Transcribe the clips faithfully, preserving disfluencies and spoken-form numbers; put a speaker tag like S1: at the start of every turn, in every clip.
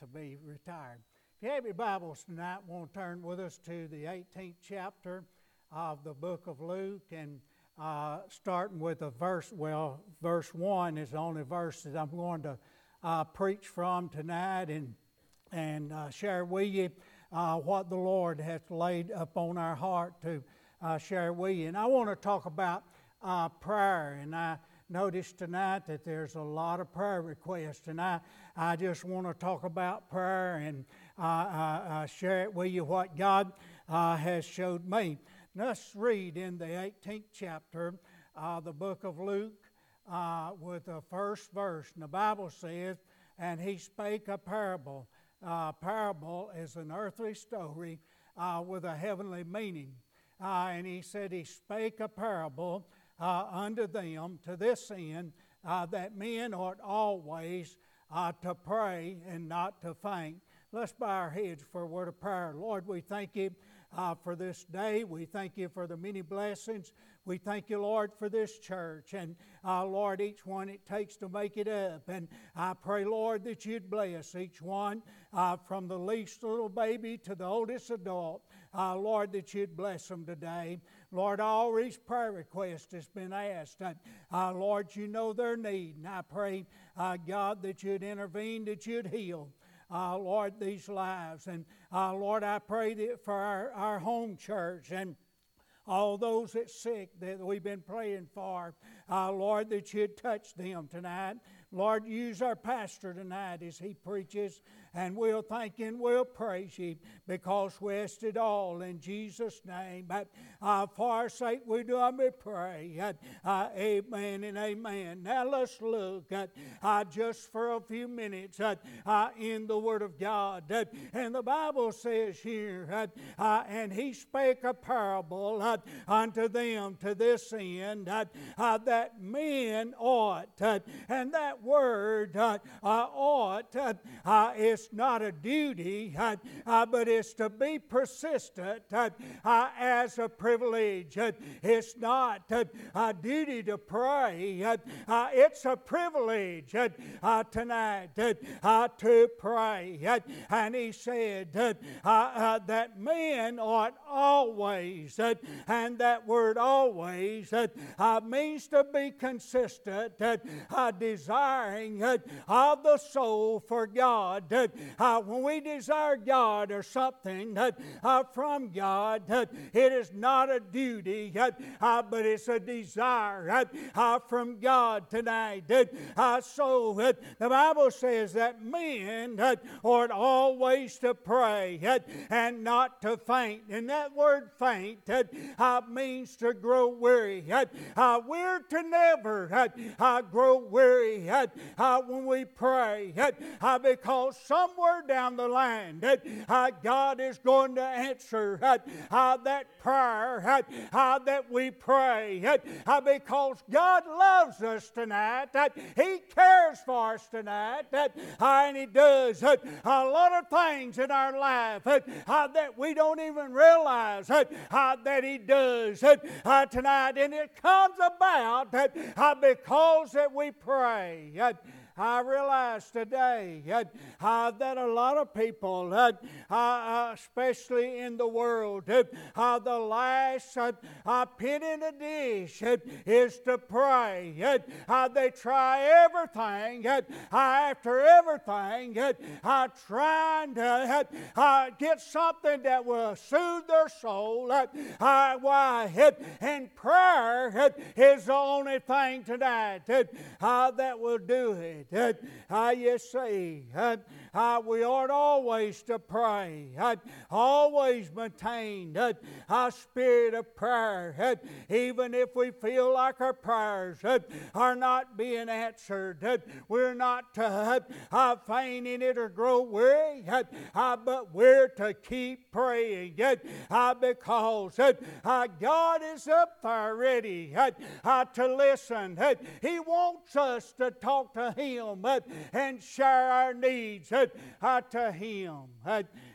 S1: be retired. If you have your Bibles tonight, I want to turn with us to the eighteenth chapter of the book of Luke, and uh, starting with a verse, well, verse one is the only verse that I'm going to uh, preach from tonight and, and uh, share with you uh, what the Lord has laid upon our heart to uh, share with you. And I want to talk about uh, prayer, and I noticed tonight that there's a lot of prayer requests, and I, I just want to talk about prayer and uh, uh, uh, share it with you what God uh, has showed me. Let's read in the eighteenth chapter of the book of Luke uh, with the first verse. And the Bible says, "And he spake a parable." Uh, parable is an earthly story uh, with a heavenly meaning. Uh, and he said he spake a parable Uh, unto them to this end, uh, that men ought always uh, to pray and not to faint. Let's bow our heads for a word of prayer. Lord, we thank you uh, for this day. We thank you for the many blessings. We thank you, Lord, for this church. And uh, Lord, each one it takes to make it up. And I pray, Lord, that you'd bless each one uh, from the least little baby to the oldest adult. Uh, Lord, that you'd bless them today. Lord, all these prayer requests has been asked. Uh, uh, Lord, you know their need. And I pray, uh, God, that you'd intervene, that you'd heal, uh, Lord, these lives. And uh, Lord, I pray that for our, our home church and all those that's sick that we've been praying for, uh, Lord, that you'd touch them tonight. Lord, use our pastor tonight as he preaches, and we'll thank you and we'll praise you because we ask it all in Jesus' name. But uh, for our sake, we do humbly pray. Uh, uh, amen and amen. Now let's look at uh, just for a few minutes uh, uh, in the Word of God. Uh, and the Bible says here, uh, uh, and he spake a parable uh, unto them to this end, uh, uh, that men ought, uh, and that word uh, uh, ought uh, uh, is not a duty, uh, uh, but it's to be persistent uh, uh, as a privilege. Uh, it's not uh, a duty to pray. Uh, uh, it's a privilege uh, uh, tonight uh, uh, to pray. Uh, and he said uh, uh, uh, that men ought always, uh, and that word always uh, uh, means to be consistent, uh, uh, desire Uh, of the soul for God. Uh, uh, when we desire God or something uh, uh, from God, uh, it is not a duty, uh, uh, but it's a desire uh, uh, from God tonight. Uh, uh, so uh, the Bible says that men uh, ought always to pray uh, and not to faint. And that word faint uh, uh, means to grow weary. Uh, uh, we're to never uh, uh, grow weary. Uh, Uh, when we pray, uh, uh, because somewhere down the line uh, uh, God is going to answer uh, uh, that prayer uh, uh, that we pray uh, uh, because God loves us tonight. Uh, he cares for us tonight, uh, uh, and He does uh, a lot of things in our life uh, uh, that we don't even realize uh, uh, that He does uh, uh, tonight, and it comes about uh, uh, because that we pray. Uh, I realize today uh, uh, that a lot of people, uh, uh, especially in the world, uh, uh, the last uh, uh, pin in the dish uh, is to pray. Uh, uh, they try everything, uh, uh, after everything, uh, uh, trying to uh, uh, get something that will soothe their soul. Uh, uh, why? Uh, and prayer uh, is the only thing tonight uh, uh, that will do it. Uh, uh, you see, uh, uh, we ought always to pray, uh, always maintain uh, a spirit of prayer, uh, even if we feel like our prayers uh, are not being answered. Uh, we're not to uh, uh, faint in it or grow weary, uh, uh, but we're to keep praying uh, uh, because uh, uh, God is up there ready uh, uh, to listen. Uh, he wants us to talk to Him uh, and share our needs uh, uh, to Him. Uh,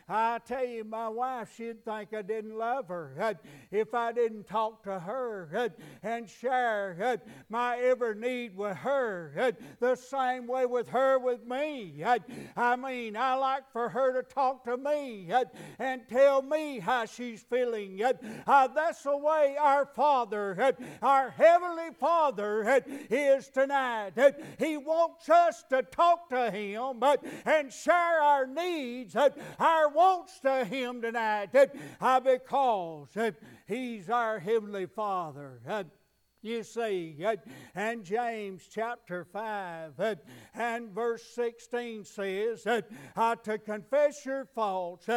S1: I tell you, my wife, she'd think I didn't love her if I didn't talk to her and share my every need with her. The same way with her with me. I mean, I like for her to talk to me and tell me how she's feeling. That's the way our Father, our Heavenly Father, is tonight. He wants us to talk to Him and share our needs, our wants to Him tonight, because He's our Heavenly Father. You see, and James chapter five and verse sixteen says, to confess your faults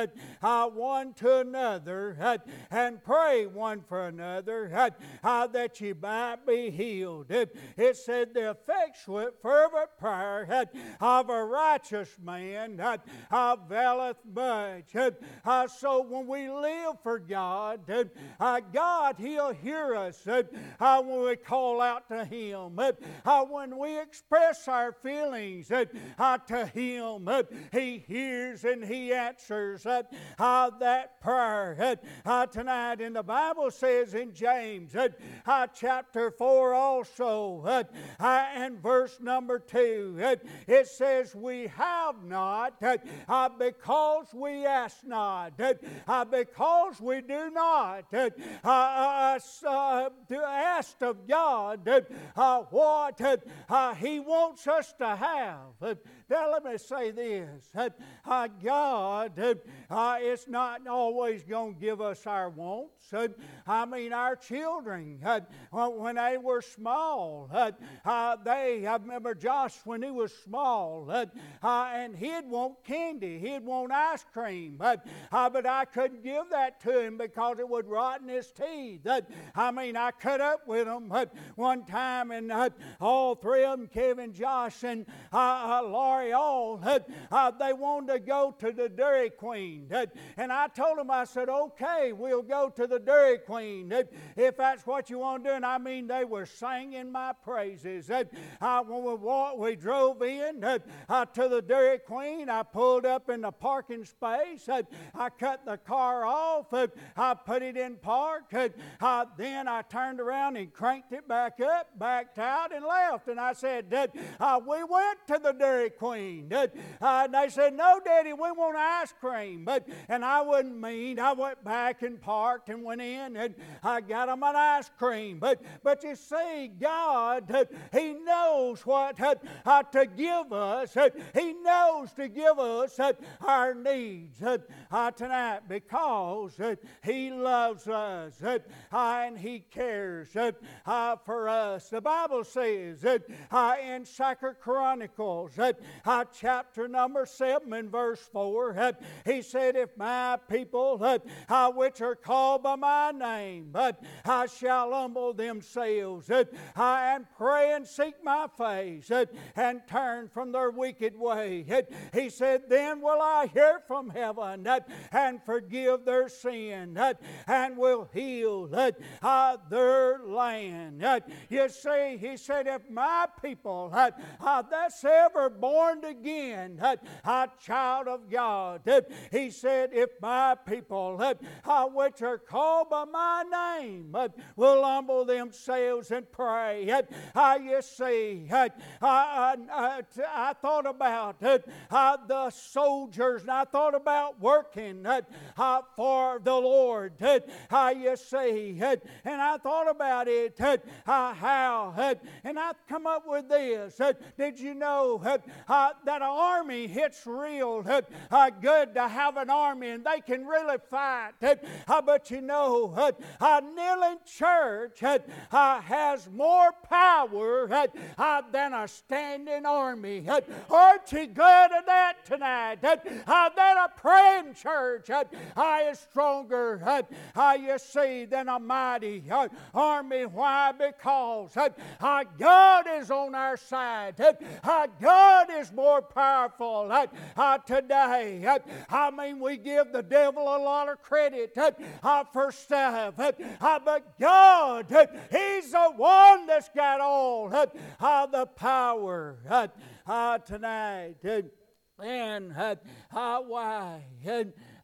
S1: one to another and pray one for another that you might be healed. It said the effectual fervent prayer of a righteous man availeth much. So when we live for God, God, He'll hear us when we call out to Him. Uh, when we express our feelings uh, to Him, uh, He hears and He answers uh, uh, that prayer uh, tonight. And the Bible says in James uh, uh, chapter four also uh, uh, and verse number two, uh, it says, we have not uh, uh, because we ask not, uh, uh, because we do not uh, uh, uh, ask of God uh, what uh, He wants us to have. Uh, now let me say this. Uh, uh, God uh, is not always going to give us our wants. Uh, I mean, our children, uh, when they were small, uh, uh, they, I remember Josh when he was small, uh, uh, and he'd want candy, he'd want ice cream, uh, uh, but I couldn't give that to him because it would rot in his teeth. Uh, I mean, I cut up with him uh, one time, and uh, all three of them, Kevin, Josh, and uh, uh, Laurie, all, uh, uh, they wanted to go to the Dairy Queen. Uh, and I told them, I said, okay, we'll go to the Dairy Queen uh, if that's what you want to do. And I mean, they were singing my praises. Uh, uh, when we walked, we drove in uh, uh, to the Dairy Queen. I pulled up in the parking space. Uh, I cut the car off. Uh, I put it in park. Uh, uh, then I turned around and cranked it back up, backed out, and left. And I said, Dad, uh, we went to the Dairy Queen. Dad, uh, and they said, no, Daddy, we want ice cream. But, and I wasn't mean. I went back and parked and went in, and I got them an ice cream. But, but you see, God, uh, He knows what uh, uh, to give us. Uh, he knows to give us uh, our needs uh, uh, tonight, because uh, He loves us uh, uh, and He cares uh, uh, for us. The Bible says uh, uh, in Second Chronicles uh, uh, chapter number seven and verse four, uh, He said, if my people uh, uh, which are called by my name uh, uh, shall humble themselves uh, uh, and pray and seek my face uh, and turn from their wicked way, uh, He said, then will I hear from heaven uh, and forgive their sin uh, and will heal uh, uh, their land. Uh, you see, He said, if my people uh, uh, that's ever born again, uh, a child of God, uh, He said, if my people uh, uh, which are called by my name uh, will humble themselves and pray. Uh, uh, you see, uh, uh, uh, I thought about uh, uh, the soldiers, and I thought about working uh, uh, for the Lord. Uh, uh, you see, uh, and I thought about it, uh, uh, how, uh, and I come up with this. Uh, did you know uh, uh, that an army, it's real uh, uh, good to have an army, and they can really fight. Uh, uh, but you know, uh, a kneeling church uh, uh, has more power uh, uh, than a standing army. Uh, aren't you glad of that tonight? Uh, uh, that a praying church uh, uh, is stronger, uh, uh, you see, than a mighty uh, army. Why? Because uh, uh, God is on our side. Uh, uh, God is more powerful uh, uh, today. Uh, I mean, we give the devil a lot of credit uh, uh, for stuff, uh, uh, but God, uh, He's the one that's got all uh, uh, the power uh, uh, tonight. Uh, and uh, uh, why? And,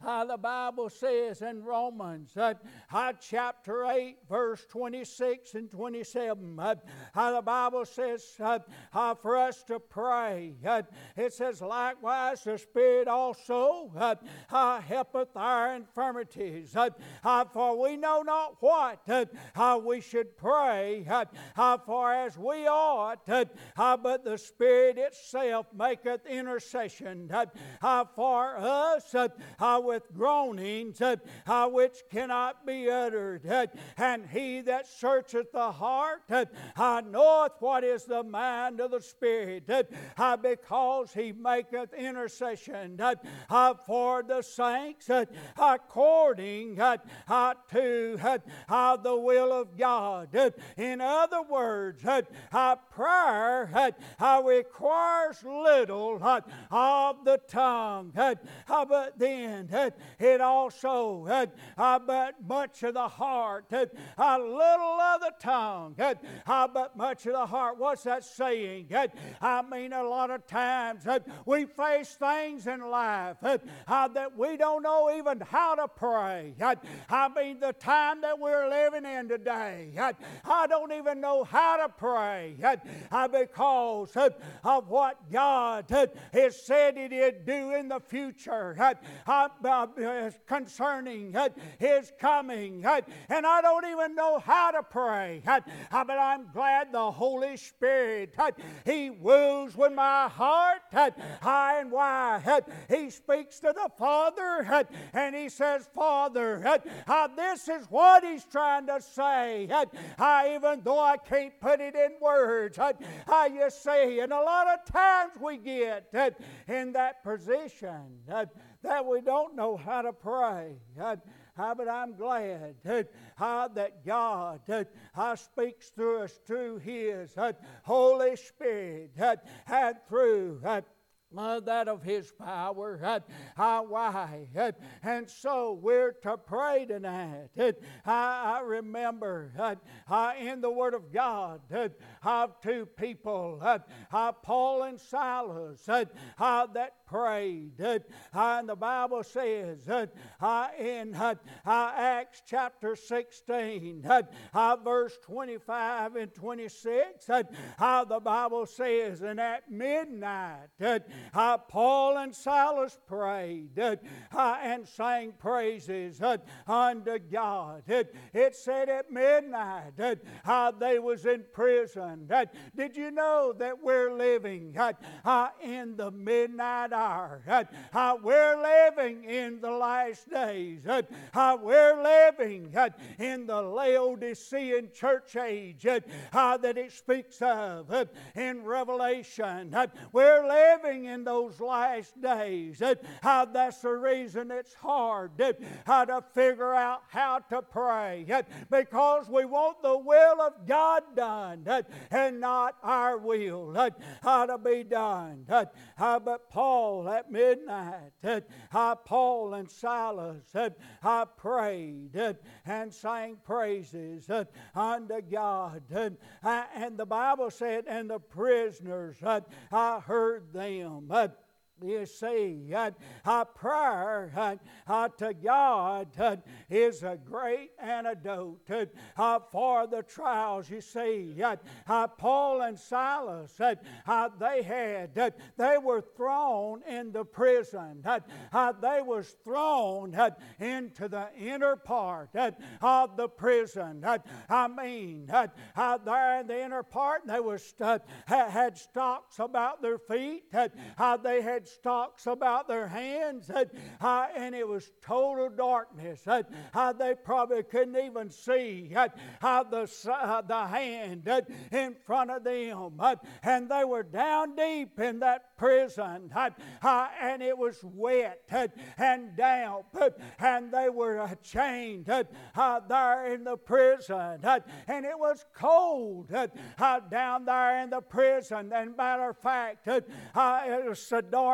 S1: uh, the Bible says in Romans uh, uh, chapter eight, verse twenty-six and twenty-seven, uh, uh, the Bible says uh, uh, for us to pray. Uh, it says, likewise the Spirit also uh, uh, helpeth our infirmities. Uh, uh, for we know not what uh, uh, we should pray uh, uh, for as we ought, uh, uh, but the Spirit itself maketh intercession uh, uh, for us uh, uh, with groanings uh, uh, which cannot be uttered. Uh, and he that searcheth the heart uh, uh, knoweth what is the mind of the Spirit, uh, uh, because he maketh intercession uh, uh, for the saints uh, according uh, uh, to uh, uh, the will of God. Uh, in other words, uh, uh, prayer uh, uh, requires little uh, of the tongue, uh, uh, but then uh, it also, uh, uh, but much of the heart, uh, a little of the tongue, uh, uh, but much of the heart. What's that saying? Uh, I mean, a lot of times uh, we face things in life uh, uh, that we don't know even how to pray. Uh, I mean, the time that we're living in today, uh, I don't even know how to pray uh, uh, because uh, of what God uh, has said He'd do in the future uh, uh, uh, concerning uh, His coming. Uh, and I don't even know how to pray. Uh, uh, but I'm glad the Holy Spirit, uh, He woos with my heart uh, high and wide. Uh, he speaks to the Father uh, and He says, Father, uh, uh, this is what He's trying to say. Uh, uh, even though I can't put it in words. Uh, uh, you see, and a lot of times we get uh, in that position uh, that we don't know how to pray. Uh, uh, but I'm glad uh, uh, that God uh, uh, speaks through us through His uh, Holy Spirit uh, and through uh, Uh, that of His power. Uh, uh, why? Uh, and so we're to pray tonight. Uh, I, I remember uh, uh, in the Word of God uh, of two people, uh, uh, Paul and Silas, uh, uh, that prayed. Uh, uh, and the Bible says uh, uh, in uh, uh, Acts chapter sixteen, uh, uh, verse twenty-five and twenty-six, uh, uh, the Bible says, and at midnight, uh, Uh, Paul and Silas prayed uh, uh, and sang praises uh, unto God. It, it said at midnight uh, uh, they was in prison. Uh, did you know that we're living uh, uh, in the midnight hour? Uh, uh, we're living in the last days. Uh, uh, we're living uh, in the Laodicean church age uh, uh, that it speaks of uh, in Revelation. Uh, we're living in those last days. Uh, that's the reason it's hard uh, how to figure out how to pray, uh, because we want the will of God done uh, and not our will uh, how to be done. Uh, uh, but Paul at midnight, uh, uh, Paul and Silas uh, uh, prayed uh, and sang praises uh, unto God. Uh, uh, and the Bible said, and the prisoners uh, uh, heard them. Uh, You see, uh, uh, prayer uh, uh, to God uh, is a great antidote uh, uh, for the trials. You see, uh, uh, Paul and Silas, uh, uh, they had, uh, they were thrown into prison. Uh, uh, they was thrown uh, into the inner part uh, of the prison. Uh, I mean, uh, uh, there in the inner part, they was uh, had stocks about their feet. Uh, uh, they had stocks about their hands, uh, uh, and it was total darkness. Uh, uh, they probably couldn't even see uh, uh, the, uh, the hand uh, in front of them. Uh, and they were down deep in that prison, uh, uh, and it was wet uh, and damp, uh, and they were uh, chained uh, uh, there in the prison, uh, and it was cold uh, uh, down there in the prison. And matter of fact, uh, uh, it was so dark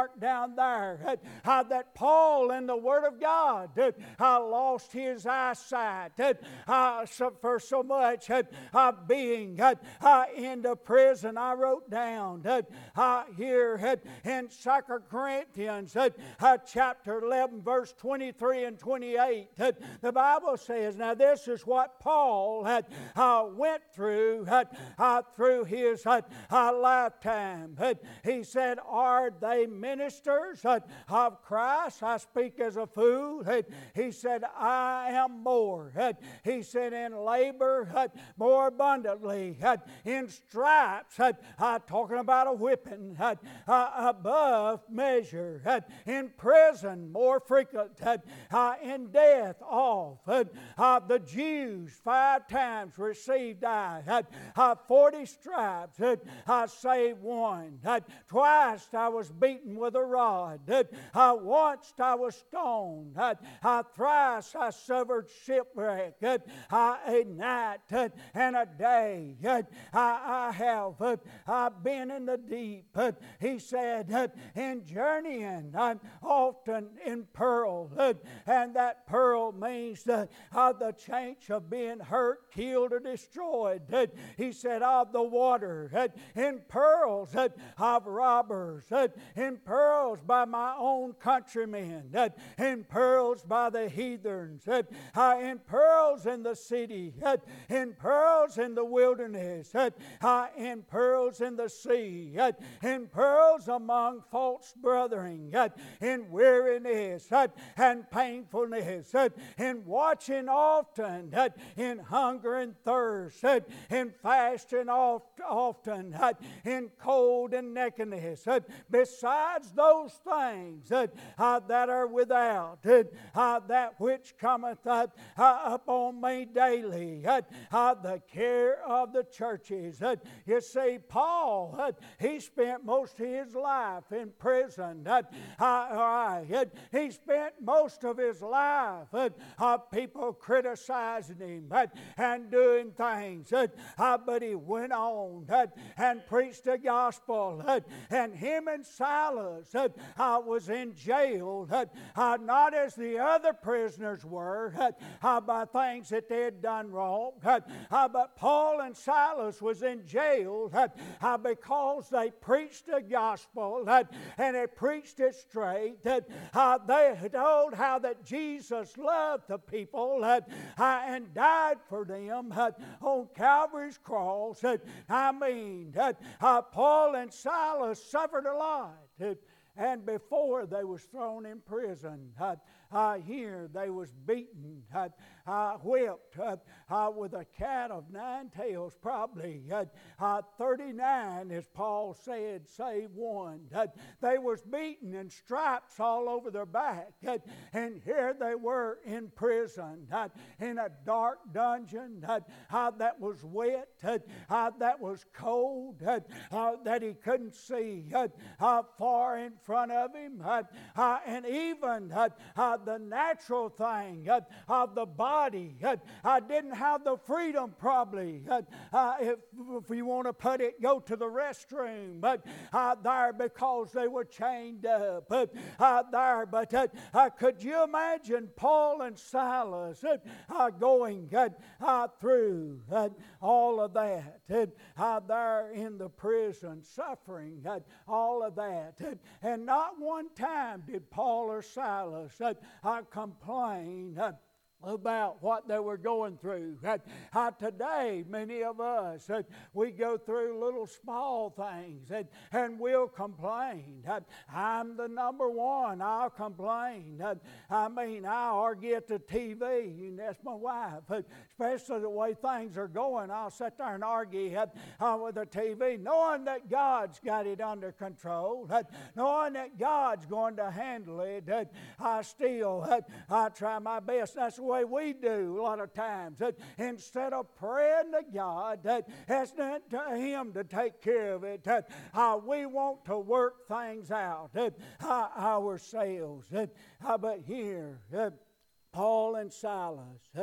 S1: dark down there. Uh, that Paul in the Word of God uh, lost his eyesight uh, so, for so much uh, being uh, uh, in the prison. I wrote down uh, uh, here uh, in Second Corinthians uh, uh, chapter eleven, verse twenty-three and twenty-eight. Uh, the Bible says, now this is what Paul had uh, went through uh, uh, through his uh, uh, lifetime. Uh, he said, are they ministers uh, of Christ? I speak as a fool. Uh, he said, I am more. Uh, he said, in labor uh, more abundantly, uh, in stripes, uh, uh, talking about a whipping, uh, uh, above measure, uh, in prison more frequent, uh, uh, in death off. Uh, uh, the Jews five times received I, uh, uh, forty stripes, uh, uh, save one. Uh, twice I was beaten with a rod. Uh, uh, once I was stoned. Uh, uh, thrice I suffered shipwreck. Uh, uh, a night uh, and a day. Uh, I, I have uh, uh, been in the deep. Uh, he said, uh, in journeying, I'm often in peril. Uh, and that peril means uh, uh, the change of being hurt, killed, or destroyed. Uh, he said, of the water, uh, in perils uh, of robbers, uh, in perils by my own countrymen, uh, in perils by the heathens, uh, uh, in perils in the city, uh, in perils in the wilderness, uh, uh, in perils in the sea, uh, in perils among false brethren, uh, in weariness uh, and painfulness, uh, in watching often, uh, in hunger and thirst, uh, in fasting oft, often, uh, in cold and nakedness. Uh, besides those things uh, uh, that are without, uh, uh, that which cometh uh, uh, upon me daily, uh, uh, the care of the churches. Uh, you see, Paul, uh, he spent most of his life in prison. Uh, uh, uh, he spent most of his life uh, uh, people criticizing him uh, and doing things. Uh, uh, but he went on uh, and preached the gospel. Uh, and him and Silas uh, uh, was in jail, uh, uh, not as the other prisoners were, uh, uh, by things that they had done wrong. Uh, uh, but Paul and Silas was in jail uh, uh, because they preached the gospel uh, and they preached it straight. Uh, uh, they told how that Jesus loved the people uh, uh, and died for them uh, on Calvary's cross. Uh, I mean, uh, uh, Paul and Silas suffered a lot. Uh, and before they was thrown in prison, uh, uh, here they was beaten, uh, uh, whipped uh, uh, with a cat of nine tails, probably uh, uh, thirty-nine, as Paul said, save one. Uh, they was beaten and stripes all over their back, uh, and here they were in prison, uh, in a dark dungeon uh, uh, that was wet, uh, uh, that was cold, uh, uh, that he couldn't see uh, uh, far in front of him, uh, uh, and even uh, uh, the natural thing uh, of the body uh, uh, didn't have the freedom, probably, uh, uh, if, if you want to put it, go to the restroom, but uh, there, because they were chained up uh, uh, there. But uh, uh, could you imagine Paul and Silas uh, uh, going uh, uh, through uh, all of that, uh, uh, there in the prison, suffering uh, all of that, uh, and not one time did Paul or Silas uh, uh, complain uh, about what they were going through. Uh, uh, today, many of us, uh, we go through little small things and, and we'll complain. Uh, I'm the number one, I'll complain. Uh, I mean, I argue at the T V, and that's my wife. Uh, especially the way things are going, I'll sit there and argue uh, uh, with the T V, knowing that God's got it under control, uh, knowing that God's going to handle it. Uh, I still uh, I try my best. That's the way we do a lot of times. That instead of praying to God, that it's not to Him to take care of it. That uh, we want to work things out that, uh, ourselves. That, uh, but here, uh, Paul and Silas, uh,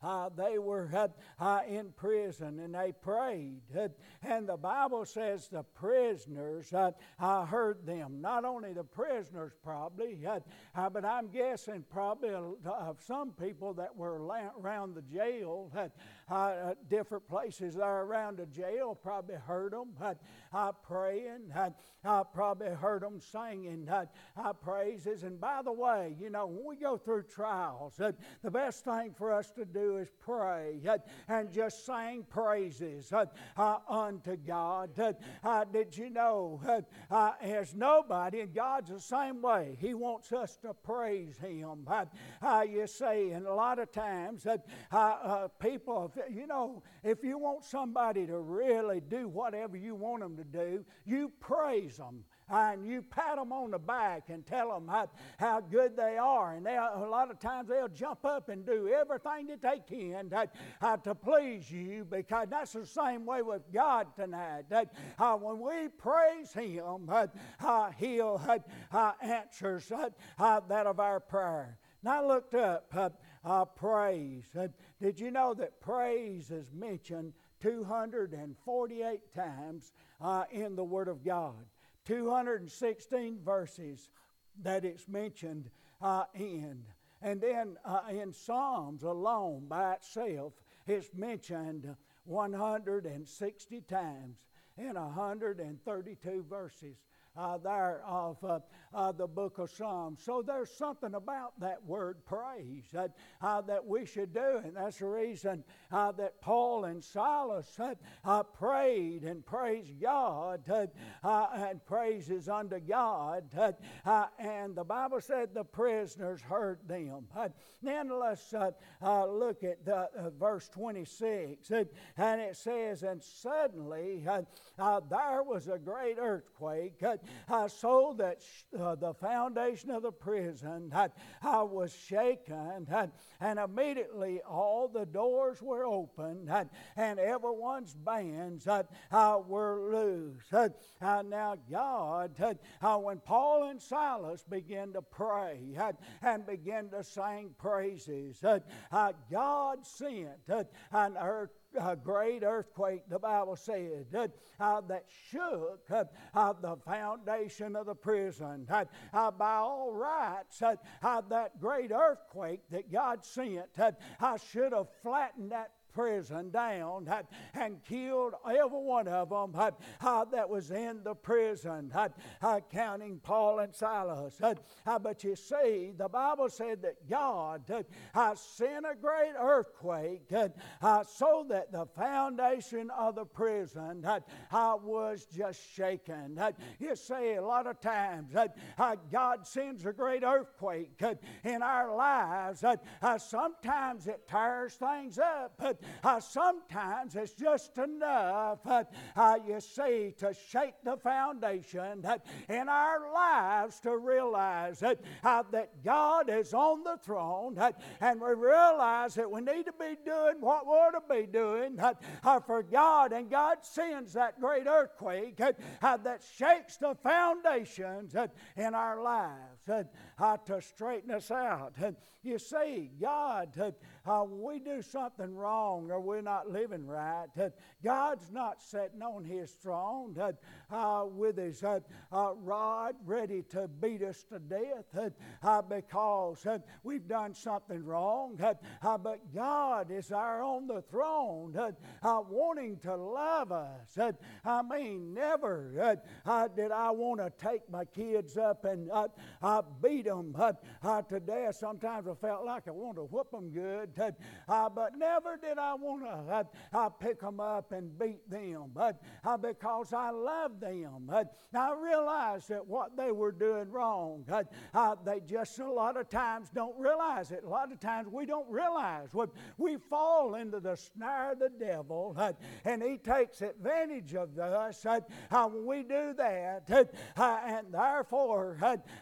S1: uh, they were uh, uh, in prison and they prayed. Uh, and the Bible says the prisoners uh, uh, heard them. Not only the prisoners probably, uh, uh, but I'm guessing probably of some people that were around the jail, uh, uh, different places there around the jail, probably heard them uh, uh, praying. Uh, I probably heard them singing uh, uh, praises. And by the way, you know, when we go through trials, uh, the best thing for us to do is pray uh, and just sing praises uh, uh, unto God. Uh, uh, did you know, uh, uh, there's nobody, and God's the same way. He wants us to praise Him. Uh, uh, you see, and a lot of times, uh, uh, uh, people, you know, if you want somebody to really do whatever you want them to do, you praise them. And you pat them on the back and tell them how, how good they are. And they, a lot of times they'll jump up and do everything that they can to, uh, to please you, because that's the same way with God tonight. That uh, when we praise Him, uh, uh, He'll uh, uh, answers uh, uh, that of our prayer. Now I looked up uh, uh, praise. Uh, did you know that praise is mentioned two hundred forty-eight times uh, in the Word of God? two hundred sixteen verses that it's mentioned uh, in. And then uh, in Psalms alone by itself, it's mentioned one hundred sixty times in one hundred thirty-two verses. Uh, there of uh, uh, the book of Psalms. So there's something about that word praise that, uh, that we should do, and that's the reason uh, that Paul and Silas uh, uh, prayed and praised God uh, uh, and praises unto God, uh, uh, and the Bible said the prisoners heard them. Uh, then let's uh, uh, look at the, uh, verse twenty-six, uh, and it says, and suddenly uh, uh, there was a great earthquake, uh, Uh, so that sh- uh, the foundation of the prison uh, uh, was shaken, uh, and immediately all the doors were opened, uh, and everyone's bands uh, uh, were loose. Uh, uh, now God, uh, uh, when Paul and Silas began to pray uh, and began to sing praises, uh, uh, God sent uh, an earth A great earthquake, the Bible said, uh, uh, that shook uh, uh, the foundation of the prison. Uh, uh, by all rights, uh, uh, that great earthquake that God sent uh, uh, should have flattened that prison down uh, and killed every one of them uh, uh, that was in the prison, uh, uh, counting Paul and Silas. Uh, uh, but you see, the Bible said that God uh, uh, sent a great earthquake uh, uh, so that the foundation of the prison uh, uh, was just shaken. Uh, you see, a lot of times uh, uh, God sends a great earthquake uh, in our lives. Uh, uh, sometimes it tears things up. Uh, Uh, sometimes it's just enough, uh, uh, you see, to shake the foundation uh, in our lives to realize that, uh, that God is on the throne, uh, and we realize that we need to be doing what we ought to be doing uh, uh, for God, and God sends that great earthquake uh, uh, that shakes the foundations uh, in our lives uh, uh, to straighten us out. Uh, you see, God, uh, uh, when we do something wrong or we're not living right, uh, God's not sitting on His throne uh, uh, with His uh, uh, rod ready to beat us to death uh, uh, because uh, we've done something wrong. Uh, uh, but God is there on the throne uh, uh, wanting to love us. Uh, I mean, never uh, uh, did I want to take my kids up and uh, uh, beat them uh, uh, to death. Sometimes I felt like I wanted to whoop them good, uh, uh, but never did I want to uh, uh, pick them up and beat them, but uh, because I love them. Uh, I realized that what they were doing wrong, uh, uh, they just a lot of times don't realize it. A lot of times we don't realize what we fall into the snare of the devil, uh, and he takes advantage of us uh, uh, when we do that, uh, uh, and therefore uh, uh, God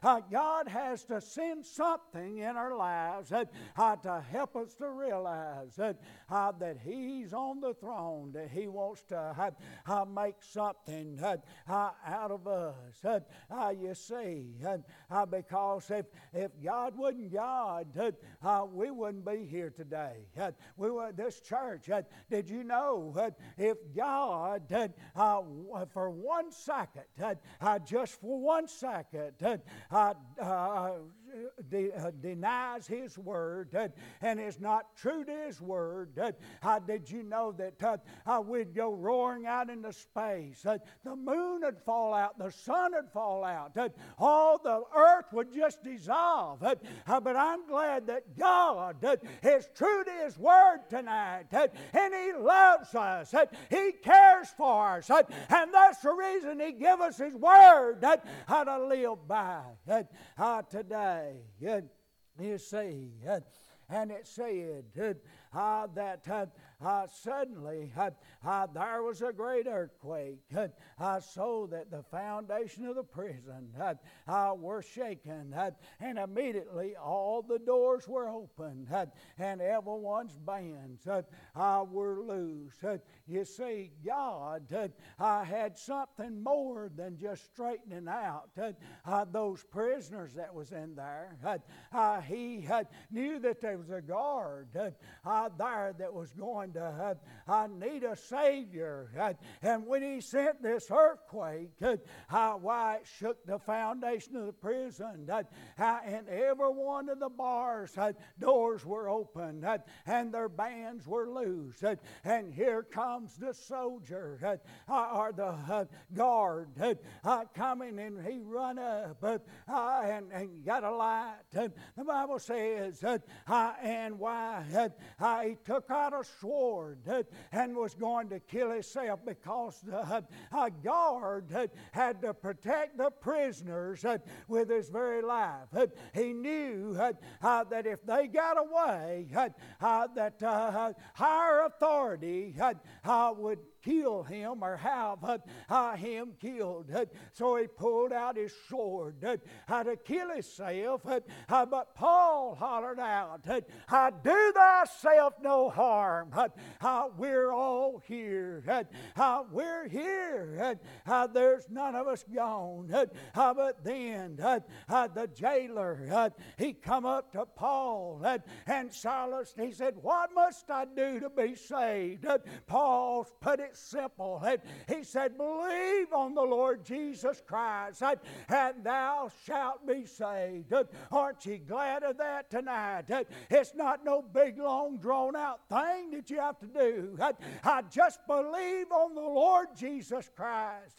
S1: God has to send something in our lives uh, uh, to help us to realize uh, uh, that He's on the throne, that He wants to uh, uh, make something uh, uh, out of us. Uh, uh, you see, uh, uh, because if, if God wasn't God, uh, uh, we wouldn't be here today. Uh, we were this church. Uh, did you know uh, if God, uh, uh, for one second, uh, uh, just for one second, uh, uh, uh, de- uh, denies His word uh, and is not true to His word, uh, uh, did you know that uh, uh, we'd go roaring out into space? Uh, the moon would fall out, the sun would fall out, uh, all the earth would just dissolve. Uh, uh, but I'm glad that God uh, is true to His word tonight, uh, and He loves us, uh, He cares for us, uh, and that's the reason He gave us His word uh, how to live by uh, uh, today. Uh, you see, uh, and it said uh, uh, that uh, uh, suddenly uh, uh, there was a great earthquake, uh, uh, so that the foundation of the prison uh, uh, were shaken, uh, and immediately all the doors were opened, uh, and everyone's bands uh, uh, were loose. Uh, you see, God uh, uh, had something more than just straightening out uh, uh, those prisoners that was in there. Uh, uh, he uh, knew that there was a guard uh, uh, there that was going to uh, uh, need a Savior. Uh, and when He sent this earthquake, uh, uh, why it shook the foundation of the prison, uh, uh, and every one of the bars, uh, doors were open, uh, and their bands were loose. Uh, and here comes the soldier, uh, uh, or the uh, guard, uh, uh, coming, and he run up uh, uh, and, and got a light. Uh, the Bible says, uh, uh, and why uh, uh, he took out a sword uh, and was going to kill himself, because the uh, uh, guard uh, had to protect the prisoners uh, with his very life. Uh, he knew uh, uh, that if they got away, uh, uh, that uh, higher authority uh, uh, would kill him or have uh, uh, him killed. Uh, so he pulled out his sword uh, uh, to kill himself. Uh, uh, but Paul hollered out, uh, uh, do thyself no harm. Uh, uh, we're all here. Uh, uh, we're here. Uh, uh, there's none of us gone. Uh, uh, but then uh, uh, the jailer, uh, he come up to Paul uh, and Silas, and he said, what must I do to be saved? Uh, Paul put it simple. He said, believe on the Lord Jesus Christ, and thou shalt be saved. Aren't you glad of that tonight? It's not no big, long, drawn-out thing that you have to do. I just believe on the Lord Jesus Christ.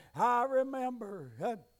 S1: I remember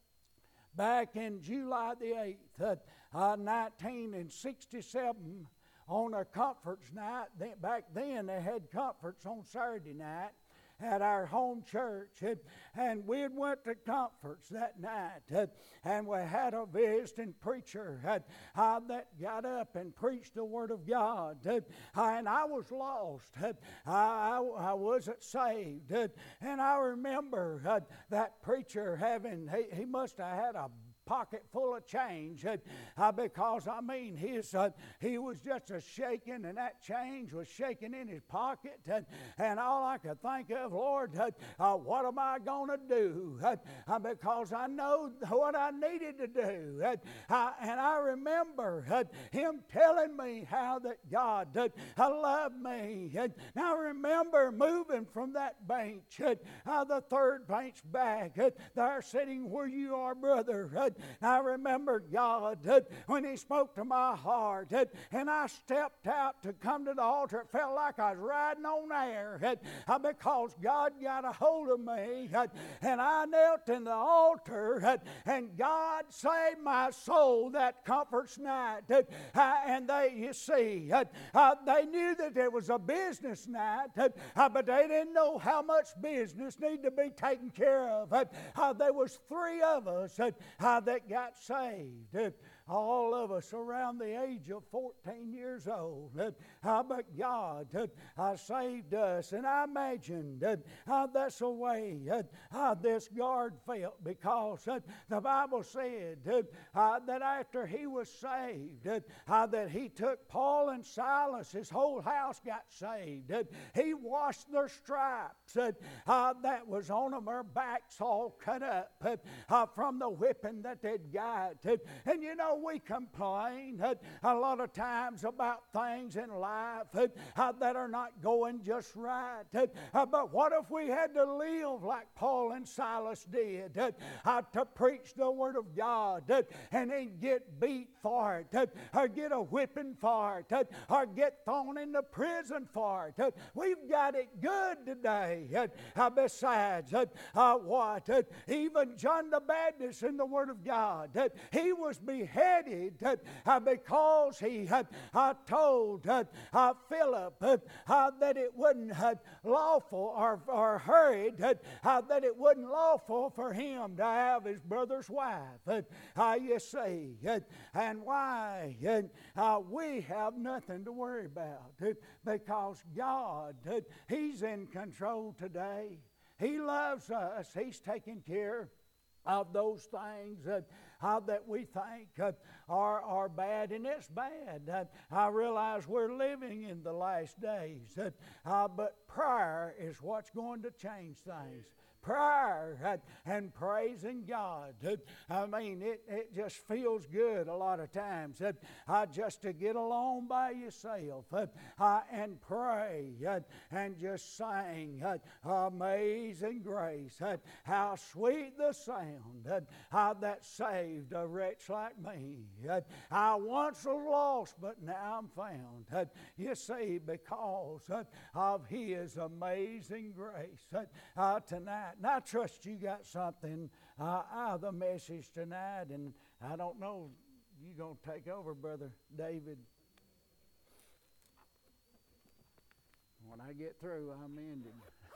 S1: back in July the eighth, nineteen sixty-seven, on a conference night. Back then they had conference on Saturday night at our home church, and, and we had went to conference that night, uh, and we had a visiting preacher uh, uh, that got up and preached the Word of God, uh, and I was lost. Uh, I, I wasn't saved, uh, and I remember uh, that preacher having, he, he must have had a pocket full of change, uh, uh, because I mean his uh, he was just a shaking, and that change was shaking in his pocket, uh, and all I could think of, Lord, uh, uh, what am I going to do? Uh, uh, because I know what I needed to do, uh, uh, and I remember uh, him telling me how that God uh, loved me. Uh, and I remember moving from that bench, uh, uh, the third bench back, uh, there sitting where you are, brother. Uh, I remember God uh, when He spoke to my heart, uh, and I stepped out to come to the altar. It felt like I was riding on air, uh, because God got a hold of me, uh, and I knelt in the altar, uh, and God saved my soul that conference night. Uh, uh, and they, you see, uh, uh, they knew that it was a business night, uh, uh, but they didn't know how much business needed to be taken care of. Uh, uh, there was three of us uh, uh, that got saved. Uh, all of us around the age of fourteen years old. Uh, but God uh, saved us. And I imagine that uh, that's the way uh, this guard felt, because uh, the Bible said uh, that after he was saved, uh, that he took Paul and Silas, his whole house got saved. Uh, he washed their stripes uh, uh, that was on them, their backs all cut up uh, uh, from the whipping that they'd got. Uh, and you know, we complain uh, a lot of times about things in life uh, uh, that are not going just right. Uh, uh, but what if we had to live like Paul and Silas did, uh, uh, to preach the Word of God uh, and then get beat for it, uh, or get a whipping for it, uh, or get thrown into prison for it? Uh, we've got it good today. Uh, uh, besides, uh, uh, what? Uh, even John the Baptist in the Word of God, uh, he was beheaded uh, uh, because he had uh, told uh, uh, Philip uh, uh, that it wasn't uh, lawful or, or hurried, uh, uh, that it wasn't lawful for him to have his brother's wife. Uh, uh, you see, uh, and why? Uh, uh, we have nothing to worry about uh, because God, uh, He's in control today. He loves us. He's taking care of those things that, uh, that we think uh, are, are bad, and it's bad. Uh, I realize we're living in the last days, uh, uh, but prayer is what's going to change things. Prayer uh, and praising God. Uh, I mean, it, it just feels good a lot of times uh, uh, just to get alone by yourself uh, uh, and pray uh, and just sing uh, Amazing Grace. Uh, how sweet the sound uh, uh, that saved a wretch like me. Uh, I once was lost, but now I'm found. Uh, you see, because uh, of His amazing grace. Uh, uh, tonight, and I trust you got something uh, out of the message tonight. And I don't know, you're going to take over, Brother David. When I get through, I'm ending.